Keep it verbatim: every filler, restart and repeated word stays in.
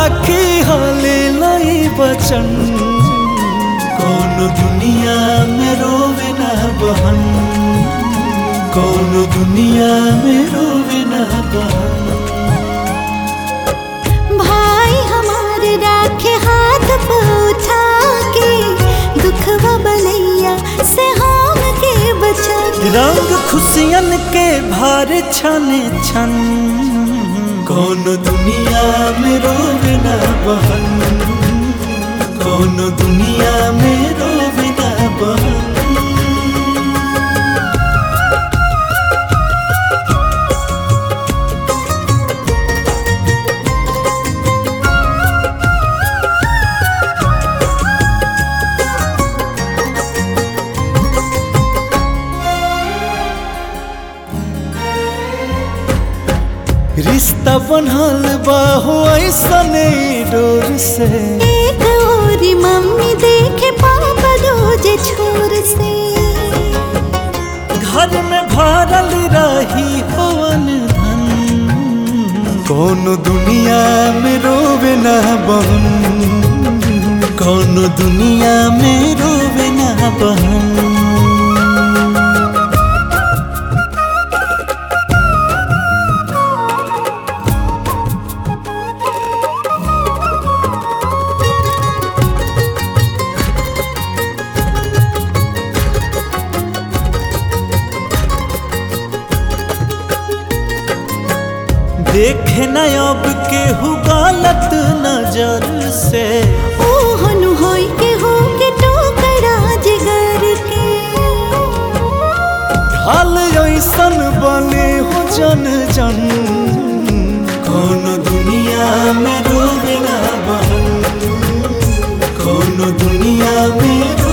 राखी हाले लाई बचन। कौन दुनिया में रोवे ना बहन, कौन दुनिया में रोवे ना बहन। भाई हमारे राखे हाथ पे उठा के, दुखवा बलैया से हम के बचा के। रंग खुशियन के भार छने छन, कौन दुनिया में रोवे ना बहन, कौन दुनिया में रोवे ना बहन। रिश्ता बनल बाहो ऐसने डोर से। एक ओरी मम्मी देखे पापा रोजे छोर से। घर में भरल रही हवन धन, कौन दुनिया में रोवे ना बहन, कौन दुनिया में रोवे ना बहन। देखे न अब केहू गलत नजर से। ओहनु होई के हो के टोकरा जिगर के। ढाल ऐसन बने हो जन जन, कौन दुनिया में रोवे ना बहन, कौन दुनिया में